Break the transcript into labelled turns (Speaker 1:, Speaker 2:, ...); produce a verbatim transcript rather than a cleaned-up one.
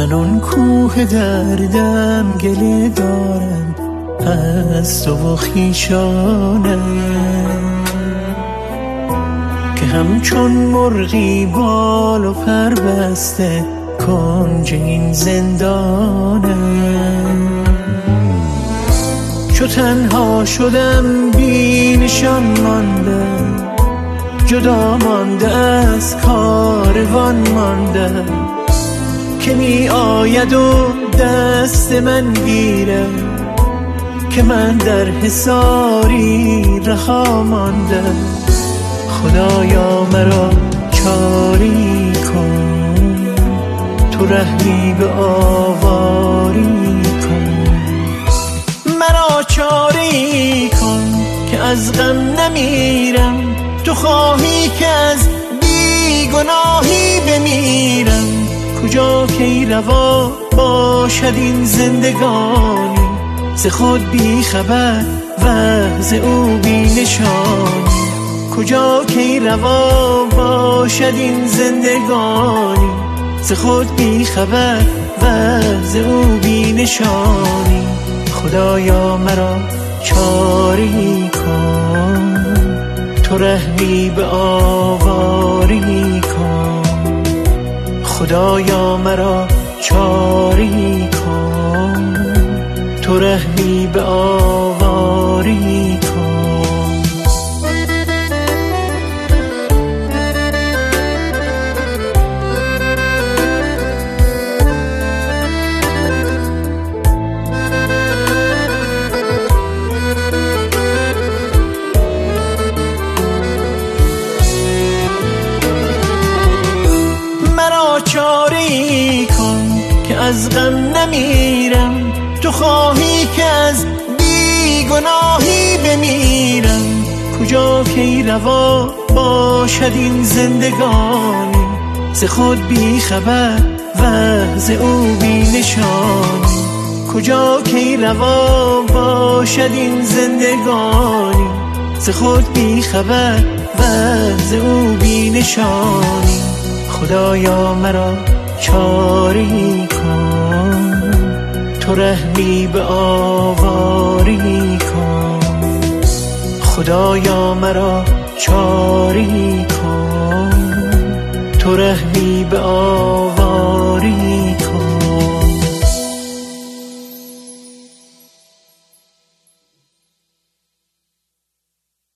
Speaker 1: من اون کوه دردم گله دارم از تو و خویشانم که همچون مرغی بال و پر بسته کنج این زندانم. چو تنها شدم بی نشان ماندم، جدا مانده از کاروان ماندم که می آید و دست من گیره که من در حصاری رها ماندم. خدایا مرا چاری کن، تو رحمی به آواری کن. مرا چاری کن که از غم نمیرم، تو خواهی که از بیگناهی بمیرم. کجا کی روا باشد این زندگانی، ز خود بی خبر و ز او بی نشانی. کجا کی روا باشد این زندگانی، ز خود بی خبر و ز او بی نشانی. خدایا مرا چاری کن، تو رحمی به آواری کن. خدایا مرا چاری کن، تو رحمی به آواری کن. چاری کن که از غم نمیرم، تو خواهی که از بیگناهی بمیرم. کجا کی روا باشد این زندگانی، ز خود بی خبر و ز او بی نشانی. کجا کی روا باشد این زندگانی، ز خود بی خبر و ز او بی نشانی. خدایا مرا چاری کن، تو رحمی به آواری کن. خدایا مرا چاری کن، تو رحمی